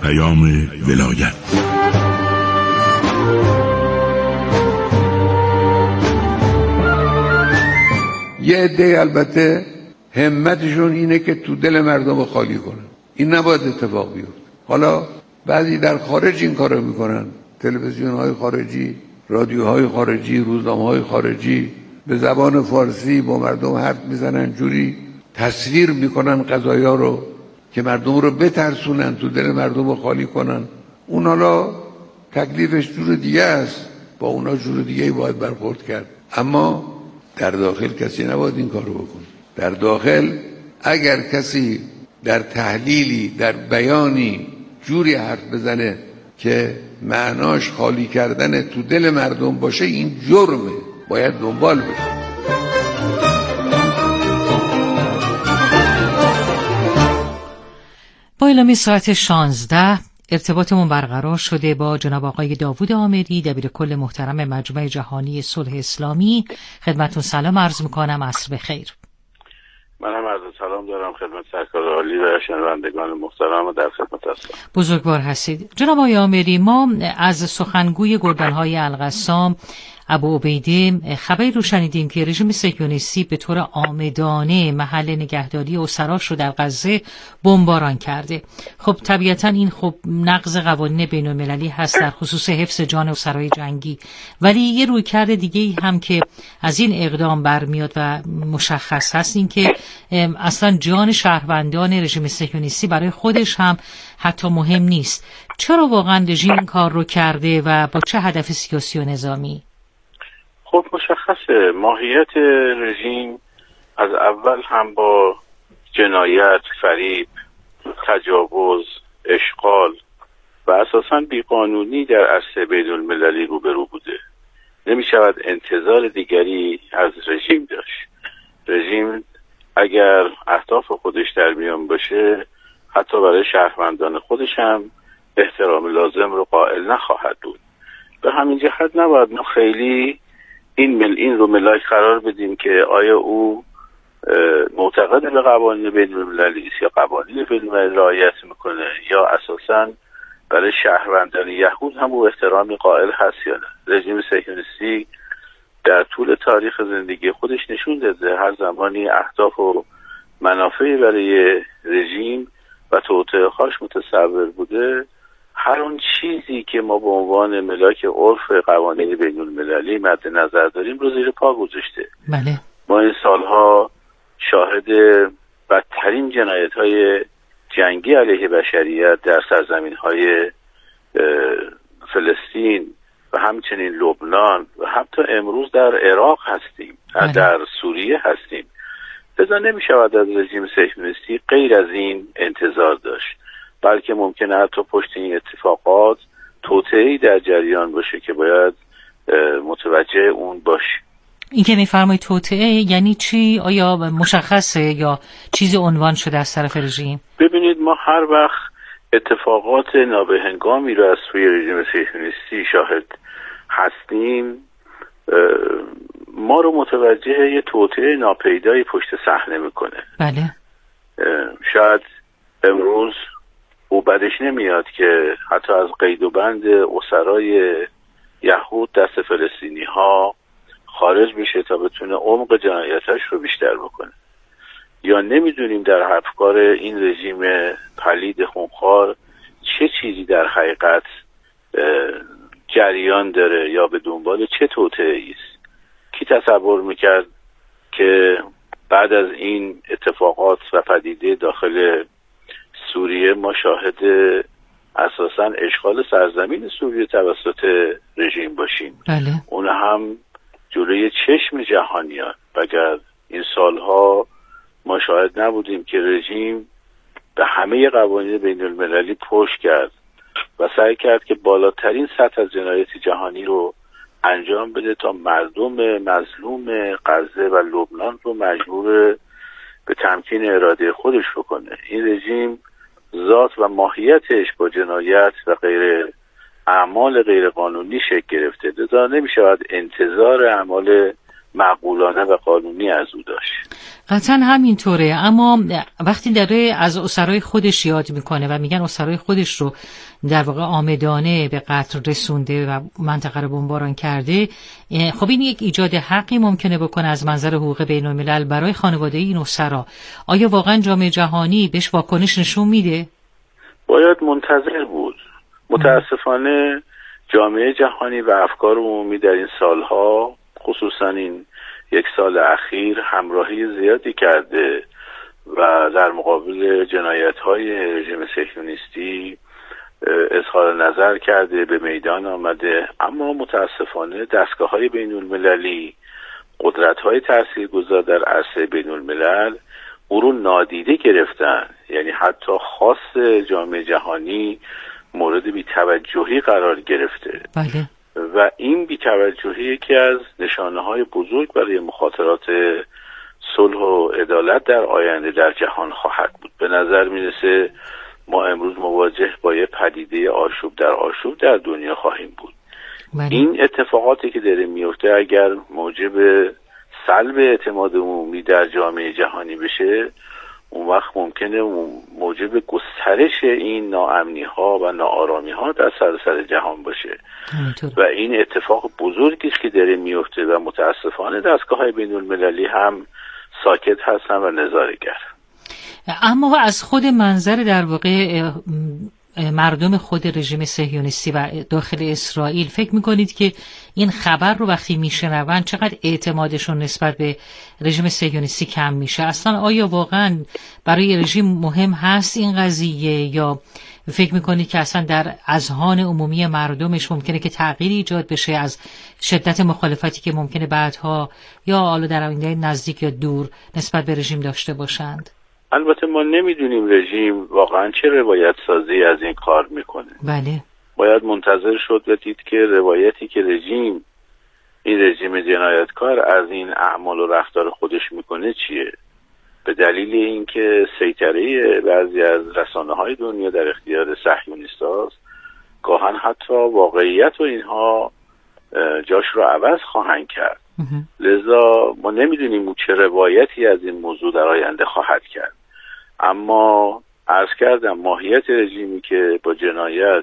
ولایت. یه عده البته همتشون اینه که تو دل مردم خالی کنن. این نباید اتفاق بیفته. حالا بعضی در خارج این کارو میکنن، تلویزیون‌های خارجی، رادیوهای خارجی، روزنامه‌های خارجی به زبان فارسی با مردم حرف میزنن، جوری تصویر میکنن قضایا رو که مردم رو بترسونن، تو دل مردم رو خالی کنن. اون حالا تکلیفش جور دیگه است، با اونا جور دیگه باید برخورد کرد. اما در داخل کسی نباید این کارو بکنه. در داخل اگر کسی در تحلیلی، در بیانی جوری حرف بزنه که معناش خالی کردن تو دل مردم باشه، این جرمه، باید دنبال بشه. با اعلامی ساعت 16 ارتباطمون برقرار شده با جناب آقای داوود آمری، دبیر کل محترم مجمع جهانی صلح اسلامی. خدمتتون سلام عرض میکنم، عصر بخیر. من هم عرض سلام دارم خدمت سرکار عالی و شنوندگان محترم و در خدمت هستم. بزرگوار هستید. جناب آقای آمری، ما از سخنگوی گردنهای القسام ابو عبیده خبری رو شنیدیم که رژیم صهیونیستی به طور عامدانه محل نگهداری اسراش رو در غزه بمباران کرده. خب طبیعتا این نقض قوانین بین‌المللی هست در خصوص حفظ جان اسرای جنگی، ولی یه رویکرد دیگه‌ای هم که از این اقدام برمیاد و مشخص هست این که اصلا جان شهروندان رژیم صهیونیستی برای خودش هم حتی مهم نیست. چرا واقعا رژیم این کار رو کرده و با چه هدف سیاسی و نظامی؟ خب مشخصه ماهیت رژیم از اول هم با جنایت، فریب، تجاوز، اشغال و اساساً بیقانونی در عرصه بین‌المللی روبرو بوده. نمی شود انتظار دیگری از رژیم داشت. رژیم اگر اهداف خودش در میان باشه، حتی برای شهروندان خودش هم احترام لازم رو قائل نخواهد بود. به همین جهت نباید ما خیلی این رو ملاک قرار بدیم که آیا او معتقد به قوانین بین‌المللی است یا قوانین بین‌المللی رعایت میکنه، یا اساساً برای شهروندان یهود هم او احترامی قائل هست یا نه. رژیم صهیونیستی در طول تاریخ زندگی خودش نشون داده هر زمانی اهداف و منافعی برای رژیم و توطئه‌هاش متصور بوده، هر اون چیزی که ما به عنوان ملاک عرف قوانین بین‌المللی مد نظر داریم رو زیر پا گذاشته. بله. ما این سالها شاهد بدترین جنایت‌های جنگی علیه بشریت در سرزمین‌های فلسطین و همچنین لبنان و حتی امروز در عراق هستیم، در سوریه هستیم. لذا نمی‌شود از رژیم صهیونیستی غیر از این انتظار داشت، بلکه ممکنه حتی پشت این اتفاقات توطئه‌ای در جریان باشه که باید متوجه اون باشیم. این که میفرمایید توطئه یعنی چی؟ آیا مشخصه یا چیزی عنوان شده از طرف رژیم؟ ببینید، ما هر وقت اتفاقات نابهنگامی رو از سوی رژیم صهیونیستی شاهد هستیم، ما رو متوجه یه توطئه ناپیدایی پشت صحنه میکنه. بله. شاید امروز او بدش نمیاد که حتی از قید و بند اسرای یهود دست فلسطینی ها خارج بشه تا بتونه عمق جنایتش رو بیشتر بکنه، یا نمیدونیم در افکار این رژیم پلید خونخوار چه چیزی در حقیقت جریان داره یا به دنبال چه توطئه‌ای است. کی تصور میکرد که بعد از این اتفاقات و پدیده داخل سوریه ما شاهد اساساً اشغال سرزمین سوریه توسط رژیم باشیم؟ بله. اون هم جلوی چشم جهانیان. اگر این سالها ما شاهد نبودیم که رژیم به همه قوانین بین المللی پشت کرد و سعی کرد که بالاترین سطح از جنایت جهانی رو انجام بده تا مردم مظلوم غزه و لبنان رو مجبور به تمکین اراده خودش بکنه. این رژیم ذات و ماهیتش با جنایت و غیر اعمال غیر قانونی شکل گرفته، لذا نمی شود انتظار اعمال معقولانه و قانونی از او داشت. قطعا همینطوره، اما وقتی داره از اسرای خودش یاد میکنه و میگن اسرای خودش رو در واقع عامدانه به قتل رسونده و منطقه رو بمباران کرده، خب این یک ایجاد حقی ممکنه بکنه از منظر حقوق بین الملل برای خانواده این اسرا. آیا واقعا جامعه جهانی بهش واکنش نشون میده؟ باید منتظر بود. متاسفانه جامعه جهانی و افکار عمومی در این سالها، خصوصا این یک سال اخیر، همراهی زیادی کرده و در مقابل جنایت‌های رژیم صهیونیستی اظهار نظر کرده، به میدان آمده. اما متاسفانه دستگاه‌های بین‌المللی، قدرت‌های تاثیرگذار در عرصه بین‌الملل او رو نادیده گرفتن. یعنی حتی خواست جامعه جهانی مورد بی‌توجهی قرار گرفته. بله. و این بی‌توجهی یکی از نشانه‌های بزرگ برای مخاطرات صلح و عدالت در آینده در جهان خواهد بود. به نظر میرسه ما امروز مواجه با یه پدیده آشوب در دنیا خواهیم بود. بله. این اتفاقاتی که داره میفته اگر موجب سلب اعتماد عمومی در جامعه جهانی بشه، اون وقت ممکنه موجب گسترش این ناامنی‌ها و ناآرامی‌ها در سراسر جهان باشه. و این اتفاق بزرگی است که داره میفته و متاسفانه دستگاه‌های بین‌المللی هم ساکت هستن و نظاره‌گر. اما از خود منظر در واقع مردم خود رژیم صهیونیستی و داخل اسرائیل فکر میکنید که این خبر رو وقتی میشنون چقدر اعتمادشون نسبت به رژیم صهیونیستی کم میشه؟ اصلا آیا واقعا برای رژیم مهم هست این قضیه، یا فکر میکنید که اصلا در اذهان عمومی مردمش ممکنه که تغییری ایجاد بشه از شدت مخالفتی که ممکنه بعدها یا حالا در آینده نزدیک یا دور نسبت به رژیم داشته باشند؟ البته ما نمیدونیم رژیم واقعا چه روایت سازی از این کار میکنه. بله. باید منتظر شد و دید که روایتی که این رژیم جنایتکار از این اعمال و رفتار خودش میکنه چیه. به دلیل اینکه سیطره بعضی از رسانه‌های دنیا در اختیار صهیونیست‌هاست، گاهن حتی واقعیت و اینها جاش رو عوض خواهند کرد. لذا ما نمیدونیم چه روایتی از این موضوع در آینده خواهد کرد. اما عرض کردم ماهیت رژیمی که با جنایت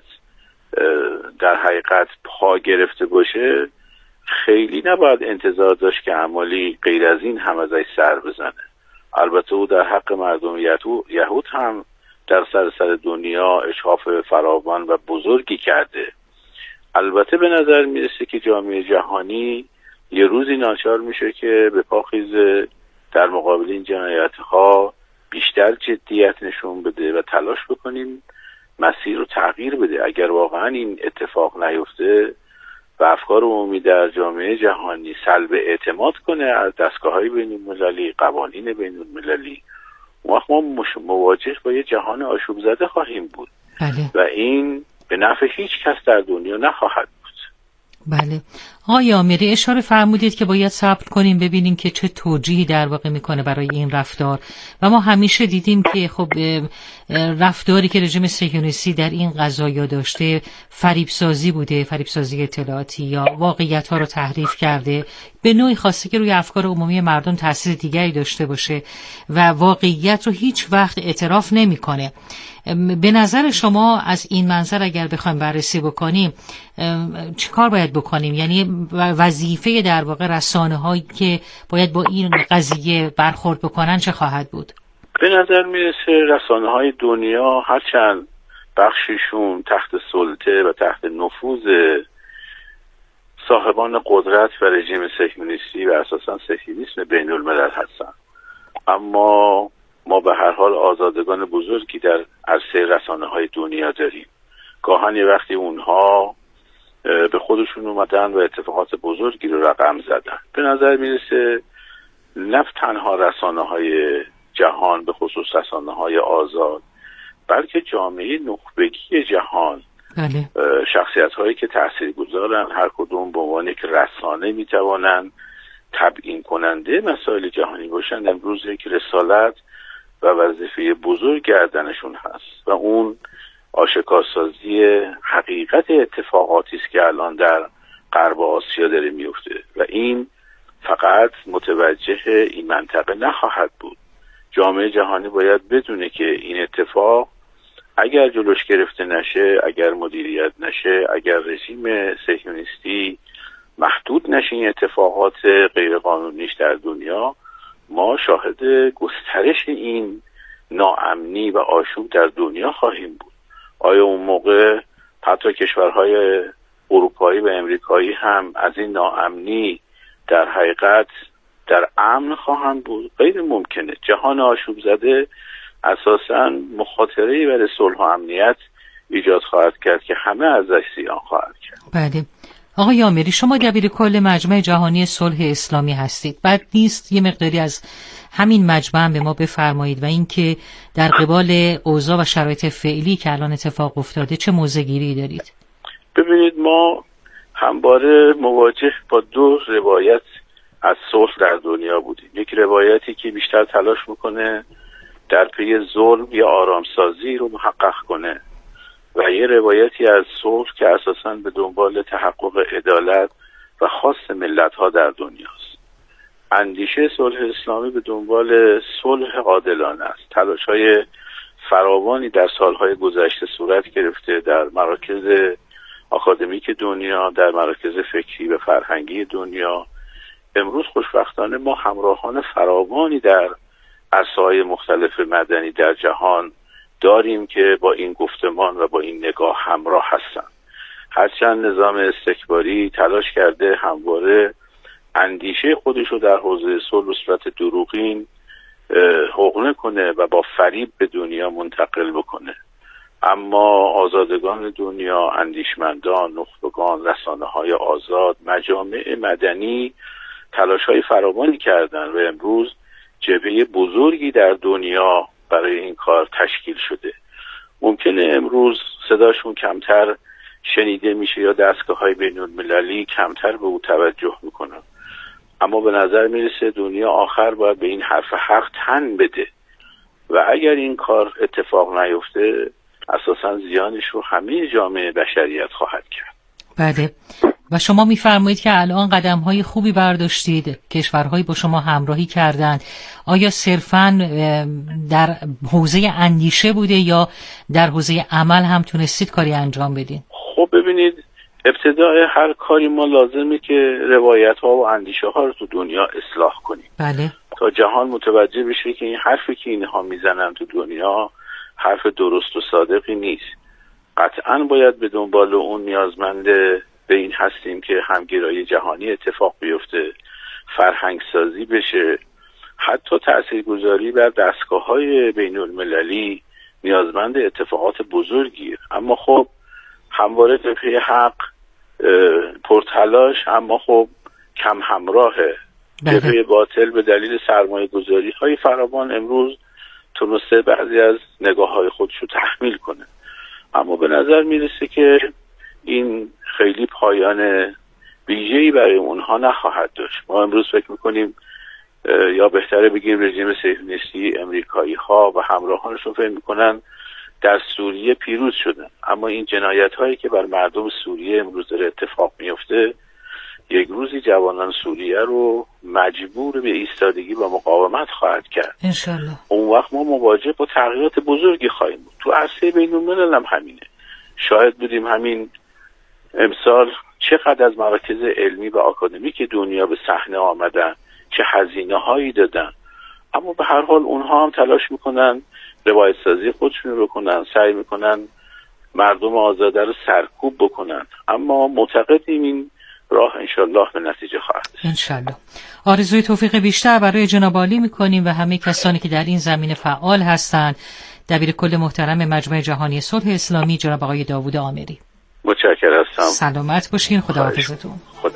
در حقیقت پا گرفته باشه، خیلی نباید انتظار داشت که اعمالی غیر از این هم ازش سر بزنه. البته او در حق مردم یهود هم در سراسر دنیا اشراف فراوان و بزرگی کرده. البته به نظر میرسه که جامعه جهانی یه روزی ناچار میشه که به پا خیزه در مقابل این جنایت‌ها بیشتر جدیت نشون بده و تلاش بکنیم مسیر رو تغییر بده. اگر واقعا این اتفاق نیفته و افکار عمومی در جامعه جهانی سلب اعتماد کنه از دستگاه‌های بین‌المللی، قوانین بین‌المللی، اون وقت ما مواجه با یه جهان آشوب زده خواهیم بود. بله. و این به نفع هیچ کس در دنیا نخواهد بود. بله. آقای آمری اشاره فرمودید که باید صبر کنیم ببینیم که چه توجیهی در واقع میکنه برای این رفتار، و ما همیشه دیدیم که خب رفتاری که رژیم صهیونیستی در این قضایا داشته فریبسازی بوده، فریبسازی اطلاعاتی، یا واقعیت ها رو تحریف کرده به نوعی خاصی که روی افکار عمومی مردم تاثیر دیگری داشته باشه و واقعیت رو هیچ وقت اعتراف نمیکنه. به نظر شما از این منظر اگر بخوایم بررسی بکنیم چه کار باید بکنیم؟ یعنی وظیفه در واقع رسانه‌هایی که باید با این قضیه برخورد بکنن چه خواهد بود؟ به نظر میرسه رسانه‌های دنیا هرچند بخشیشون تحت سلطه و تحت نفوذ صاحبان قدرت و رژیم صهیونیستی و اساساً صهیونیسم بین الملل هستن، اما ما به هر حال آزادگان بزرگی در عرصه رسانه‌های دنیا داریم. گاهن یه وقتی اونها به خودشون اومدن و اتفاقات بزرگی رو رقم زدن. به نظر میرسه نه تنها رسانه‌های جهان، به خصوص رسانه‌های آزاد، بلکه جامعه نخبگی جهان، شخصیت‌هایی که تاثیرگذارن، هر کدوم به عنوان یک رسانه میتوانن تبیین کننده مسائل جهانی باشن، امروز یک رسالت و وظیفه بزرگ گردنشون هست و اون آشکارسازی حقیقت اتفاقاتی است که الان در غرب آسیا داره میفته و این فقط متوجه این منطقه نخواهد بود. جامعه جهانی باید بدونه که این اتفاق اگر جلوش گرفته نشه، اگر مدیریت نشه، اگر رژیم صهیونیستی محدود نشه این اتفاقات غیرقانونیش در دنیا، ما شاهد گسترش این ناامنی و آشوب در دنیا خواهیم بود. آیا اون موقع حتی کشورهای اروپایی و امریکایی هم از این ناامنی در حقیقت در امن خواهند بود؟ غیر ممکنه. جهان آشوب زده اساساً مخاطره‌ای برای صلح و امنیت ایجاد خواهد کرد که همه ازش زیان خواهد کرد. بله. آقای آمری، شما دبیر کل مجمع جهانی صلح اسلامی هستید. بعد نیست یه مقداری از همین مجمع به ما بفرمایید و اینکه در قبال اوضاع و شرایط فعلی که الان اتفاق افتاده چه موضع‌گیری دارید؟ ببینید، ما همواره مواجه با دو روایت از صلح در دنیا بودیم. یک روایتی که بیشتر تلاش میکنه در پی ظلم یا آرامسازی رو محقق کنه و یه روایتی از صلح که اساساً به دنبال تحقق عدالت و خواست ملت‌ها در دنیاست. اندیشه صلح اسلامی به دنبال صلح عادلانه است. تلاش‌های فراوانی در سالهای گذشته صورت گرفته در مراکز آکادمیک دنیا، در مراکز فکری و فرهنگی دنیا. امروز خوشبختانه ما همراهان فراوانی در عرصه‌های مختلف مدنی در جهان داریم که با این گفتمان و با این نگاه همراه هستند. هرچند نظام استکباری تلاش کرده همواره اندیشه خودش رو در حوزه صلح به صورت دروغین حقنه کنه و با فریب به دنیا منتقل بکنه، اما آزادگان دنیا، اندیشمندان، نخبگان، رسانه‌های آزاد، مجامع مدنی تلاش‌های فراوانی کردن و امروز جبهه بزرگی در دنیا برای این کار تشکیل شده. ممکنه امروز صداشون کمتر شنیده میشه یا دستگاه‌های بین‌المللی کمتر به او توجه میکنن، اما به نظر میرسه دنیا آخر باید به این حرف حق تن بده و اگر این کار اتفاق نیفته اساساً زیانش رو همه جامعه بشریت خواهد کرد. بله. و شما میفرمایید که الان قدم‌های خوبی برداشتید، کشورهایی با شما همراهی کردند. آیا صرفاً در حوزه اندیشه بوده یا در حوزه عمل هم تونستید کاری انجام بدین؟ خب ببینید، ابتدای هر کاری ما لازمه که روایت‌ها و اندیشه‌ها رو تو دنیا اصلاح کنیم. بله. تا جهان متوجه بشه که این حرفی که اینها میزنن تو دنیا حرف درست و صادقی نیست. قطعاً باید به دنبال اون نیازمند به این هستیم که همگرایی جهانی اتفاق بیفته، فرهنگ سازی بشه، حتی تاثیرگذاری بر دستگاه‌های بین‌المللی نیازمند اتفاقات بزرگیه. اما خب همواره جبهه حق پرتلاش اما خب کم همراهه. جبهه باطل به دلیل سرمایه‌گذاری‌های فراوان امروز تونسته بعضی از نگاه‌های خودش رو تحمیل کنه، اما به نظر میرسه که این خیلی پایان ویژه‌ای برای اونها نخواهد داشت. ما امروز فکر میکنیم یا بهتره بگیم رژیم صهیونیستی امریکایی‌ها و همراهانشون فکر میکنن در سوریه پیروز شدن، اما این جنایت‌هایی که بر مردم سوریه امروز داره اتفاق میفته یک روزی جوانان سوریه رو مجبور به ایستادگی و مقاومت خواهد کرد. انشالله. اون وقت ما مواجه با تغییرات بزرگی خواهیم بود. تو عرصه بین‌الملل هم همینه. شاهد بودیم همین امسال چقدر از مراکز علمی و آکادمیک دنیا به صحنه آمدن، چه هزینه‌هایی دادن، اما به هر حال اونها هم تلاش میکنن روایت سازی خودشون رو بکنن، سعی میکنن مردم آزاده رو سرکوب بکنن، اما معتقدیم این راه انشالله به نتیجه خواهد رسید. انشالله. آرزوی توفیق بیشتر برای جناب عالی میکنیم و همه کسانی که در این زمینه فعال هستند. دبیر کل محترم مجمع جهانی صلح اسلامی جناب آقای داوود آمری. متشکرم هستم. سلامت باشین. خداحافظتون. خدا.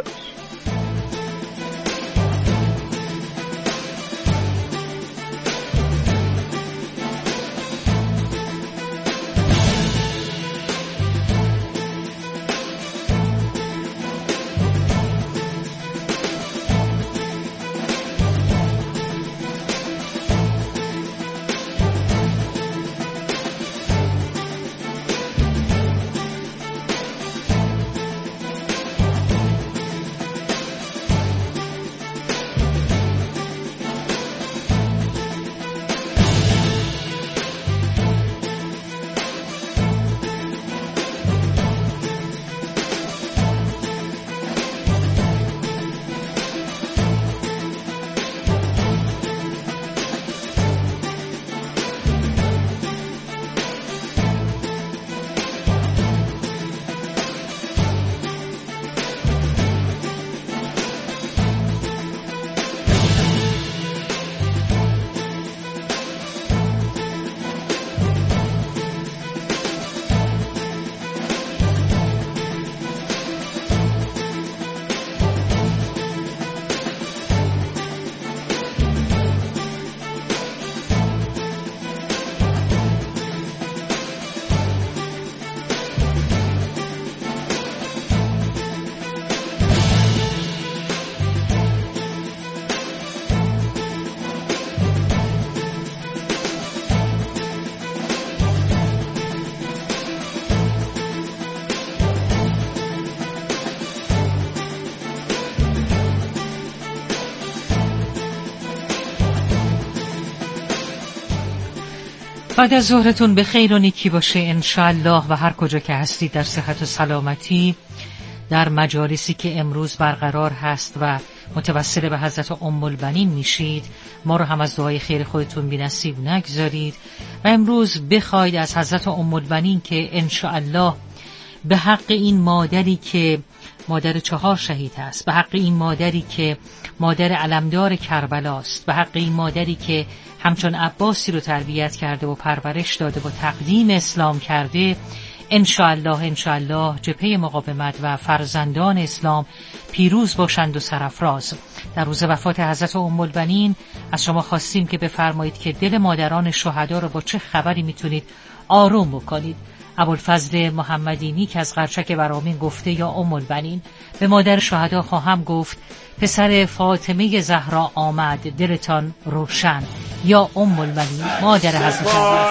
بعد از ظهرتون به خیر و نیکی باشه انشاءالله و هر کجا که هستید در صحت و سلامتی. در مجالسی که امروز برقرار هست و متوسل به حضرت ام البنین میشید، ما رو هم از دعای خیر خودتون بی نصیب نگذارید و امروز بخواید از حضرت ام البنین که انشاءالله به حق این مادری که مادر 4 شهید است، به حق این مادری که مادر علمدار کربلاست، به حق این مادری که همچون عباسی رو تربیت کرده و پرورش داده و تقدیم اسلام کرده، انشاءالله جبهه مقاومت و فرزندان اسلام پیروز باشند و سرافراز. در روز وفات حضرت ام البنین از شما خواستیم که بفرمایید که دل مادران شهدا رو با چه خبری میتونید آروم بکنید. ابوالفضل محمدینی که از قرچک برامین گفته یا ام البنین، به مادر شهدا خواهم گفت پسر فاطمه زهرا آمد دلتان روشن، یا ام البنین مادر حضرت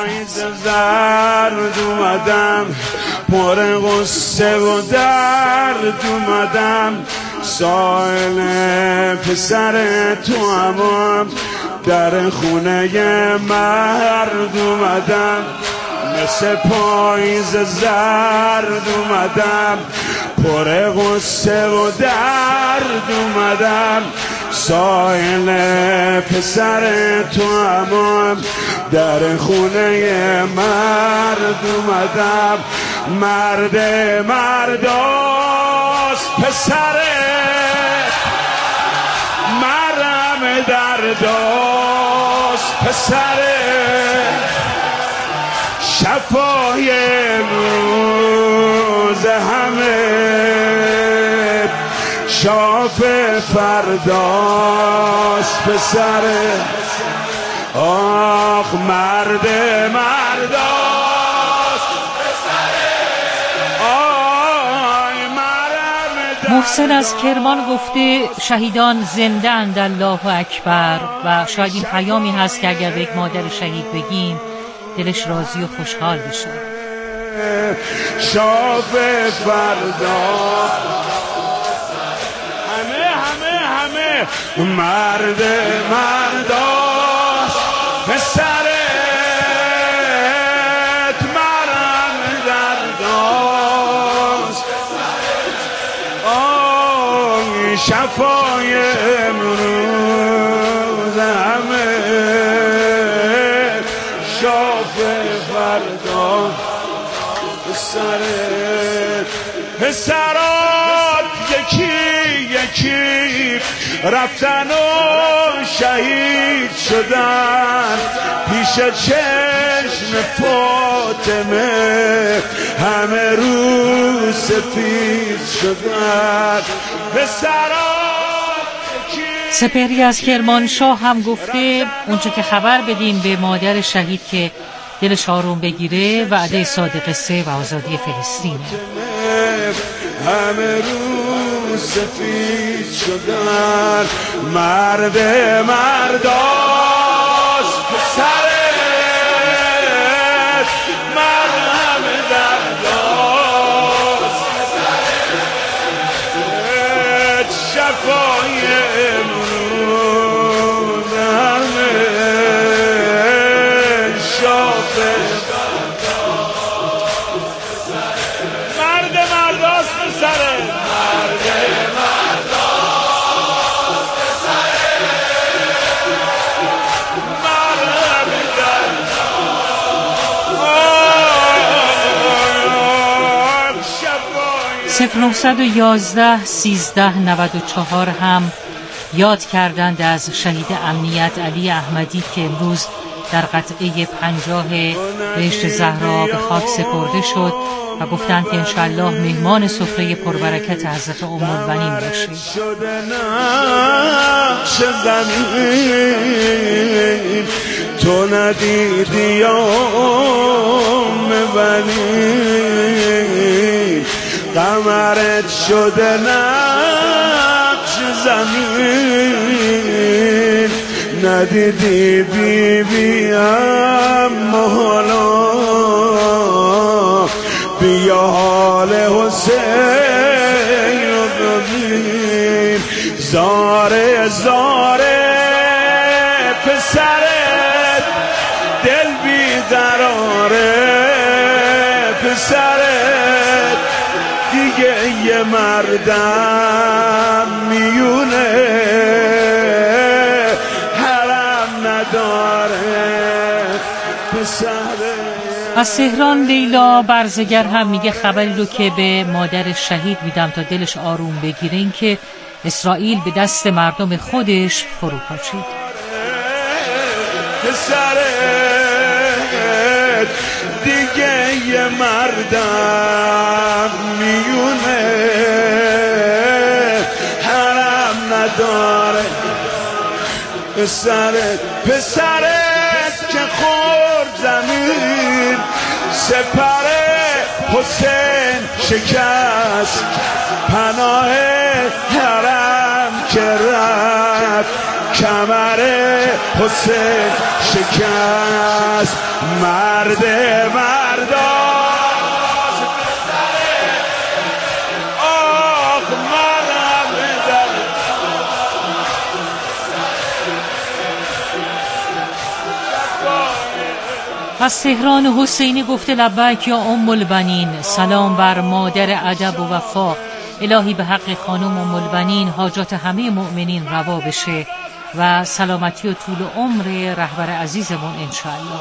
زرد اومدم پر غصه و درد اومدم، سائل پسر تو هم در خونه مرد اومدم، مثل پاییز زرد اومدم پر غصه و درد اومدم، سائل پسر تو هم در خونه مرد اومدم، مرد مرداست پسر مرم درداست پسر شفای امروز همه شاف فرداست پسر آخ مرد مرداست پسر آی مرم. محسن از کرمان گفته شهیدان زنده اند الله اکبر، و شاید این پیامی هست که اگر به یک مادر شهید بگیم دلش راضی و خوشحال بشه. شاف فردا همه مرد مرداست پسرت مرم درداست، آی شفای امروز همه شاف فردا پسرات یکی رفتن و شهید شدن، پیش چشم فاطمه همه رو سفید شدن. سپهری از کرمانشاه هم گفته اونچه که خبر بدیم به مادر شهید که دلش آروم بگیره وعده صادق سه و آزادی فلسطینه. همه رو سفید شدن، مرد مرداست پسرت مرهم درداست پسرت شفای امروز همه شاف مرد مرداست پسرت مرد مرداست پسرت مرهم درداست. 0911 13 94 هم یاد کردند از شهید امنیت علی احمدی که امروز در قطعه 50 بهشت زهرا به خاک سپرده شد و گفتند که انشاءالله مهمان سفره پربرکت حضرت ام البنین باشید. تو ندیدی یا ام البنین، قمرت شده نقش زمین، ندیدی بی بی اما حالا بیا حال حسین رو ببین، زاره زاره پسرت دل بی در پسرت دیگه یه مردم میونه حرم نداره پسرت. از تهران لیلا برزگر هم میگه خبری رو که به مادر شهید میدم تا دلش آروم بگیره این که اسرائیل به دست مردم خودش فرو پاشید. پسرت دیگه یه مردم میونه حرم نداره پسرت که خورد زمین سپر حسین شکست پناه حرم که رفت کمر حسین شکست مرد مرداز آخ مرم از تهران حسینی گفته لبیک یا ام البنین، سلام بر مادر ادب و وفا. الهی به حق خانم ام البنین حاجات همه مؤمنین روا بشه و سلامتی و طول عمر رهبر عزیزمون انشاءالله.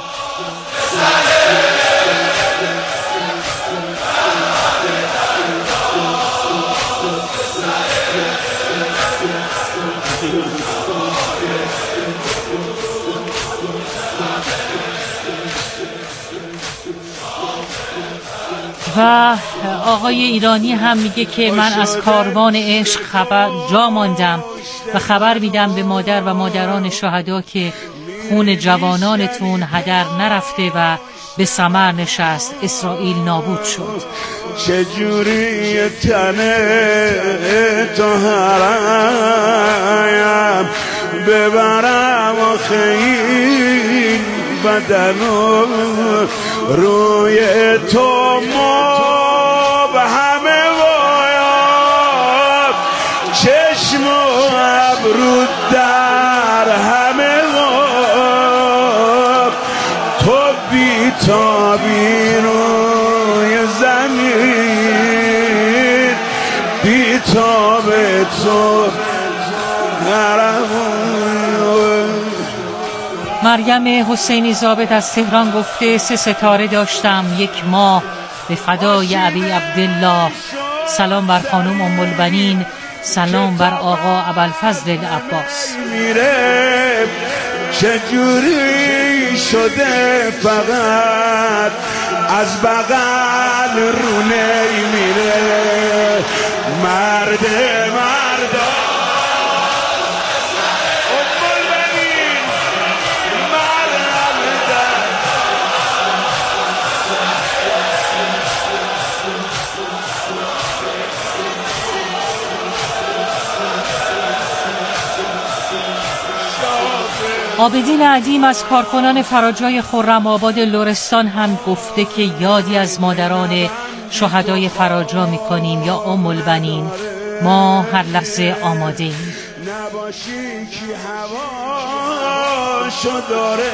و آقای ایرانی هم میگه که من از کاروان عشق جا ماندم و خبر میدم به مادر و مادران شهدا که خون جوانانتون هدر نرفته و به ثمر نشست، اسرائیل نابود شد. چجوری تنه تو حرایم ببرم آخه این بدنو روی تو مبهمه وایاب چشم و ابرو در همه وایاب تو بیتابی روی زمین بیتاب تو مریم حسینی ضابط از تهران گفته 3 ستاره داشتم 1 ماه به فدای ابی عبدالله. سلام بر خانم ام البنین، سلام بر آقا ابوالفضل عباس. میره چجوری شده فقط از بغل رونه میره مرد عابدین عدیم از کارکنان فراجای خرم آباد لرستان هم گفته که یادی از مادران شهدای فراجا میکنیم یا ام البنین، ما هر لحظه آماده ایم. نباشی که هواشو داره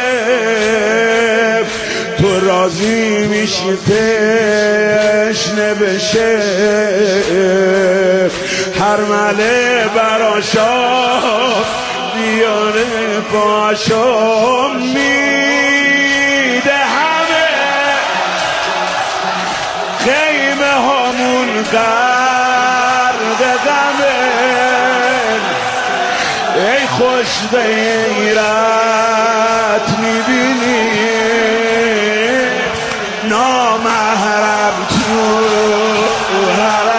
تو راضی میشی تشنه بشه هر مله براشا دیاره باشو میده همه خیمه همون غرق غمه ای خوش غیرت میبینی نامحرم تو حرم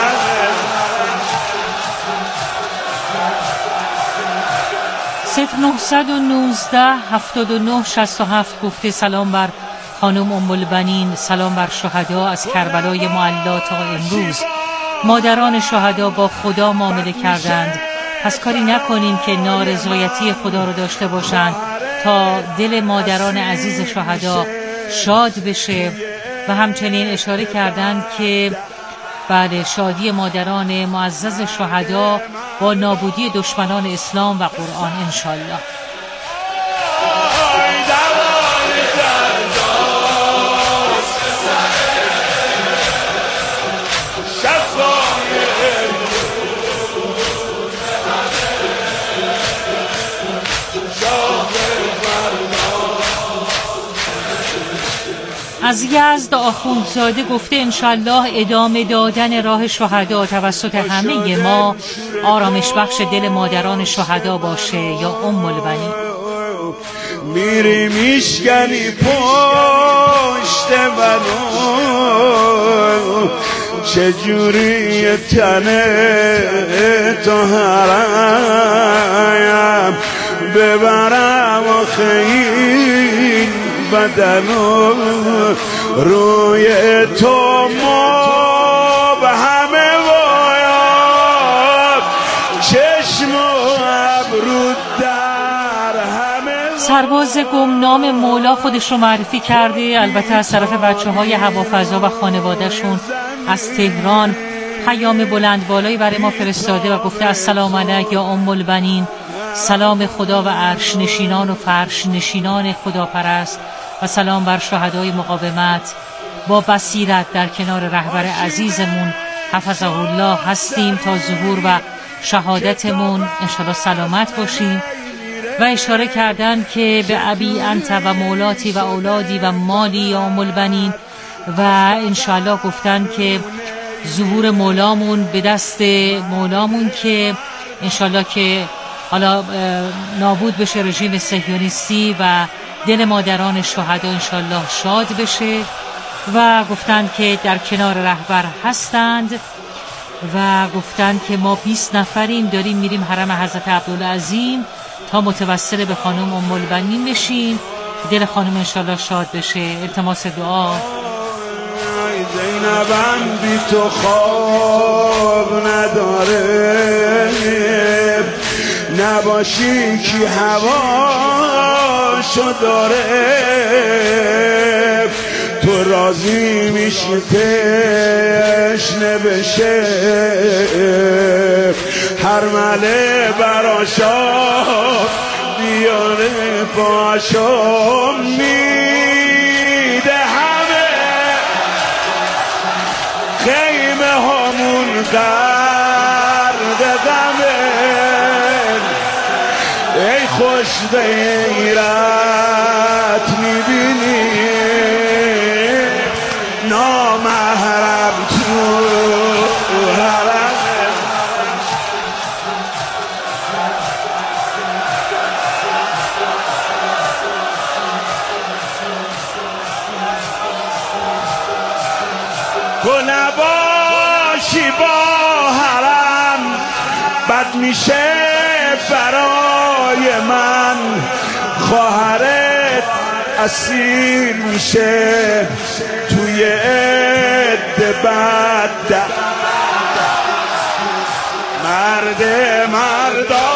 0919 گفته سلام بر خانم ام البنین، سلام بر شهدا از کربلای معلا تا امروز. مادران شهدا با خدا معامله کردند، پس کاری نکنیم که نارضایتی خدا رو داشته باشند تا دل مادران عزیز شهدا شاد بشه. و همچنین اشاره کردند که بله شادی مادران معزز شهدا با نابودی دشمنان اسلام و قرآن انشالله. از یزد آخوندزاده گفته انشالله ادامه دادن راه شهدا توسط همه ما آرامش بخش دل مادران شهدا باشه یا ام البنین. میری میشکنی پشت منو چجوری تنه تو هرایم ببرم آخه این بدنو روی تو ما به همه باید چشم و ابرو در همه. سرباز گمنام مولا خودش رو معرفی کرده، البته از طرف بچه‌های هوافضا و خانواده‌شون از تهران پیام بلند بالایی برای ما فرستاده و گفته السلام علیک یا ام البنین، سلام خدا و عرش نشینان و فرش نشینان خداپرست و سلام بر شهدای مقاومت. با بصیرت در کنار رهبر عزیزمون حفظه الله هستیم تا ظهور و شهادتمون انشاءالله سلامت باشیم. و اشاره کردن که به ابی انت و مولاتی و اولادی و مالی یا ام البنین و انشاءالله گفتن که ظهور مولامون به دست مولامون که انشاءالله که حالا نابود بشه رژیم صهیونیستی و دل مادران شهدا انشاءالله شاد بشه و گفتن که در کنار رهبر هستند و گفتن که ما 20 نفریم داریم میریم حرم حضرت عبدالعظیم تا متوسل به خانم ام البنین بشیم، دل خانم انشاءالله شاد بشه. التماس دعا. زینبم بی تو خواب نداره، نباشی کی هواشو داره، تو راضی میشی تشنه بشه، هر مله براشا بیاره پاشو میده همه خیمه همون غرق غمه. ای خوش غیرت میبینی نامحرم تو حرم، تو نباشی با حرم بد میشه برای من، خواهرت اسیر میشه توی عده بد، مرد مردا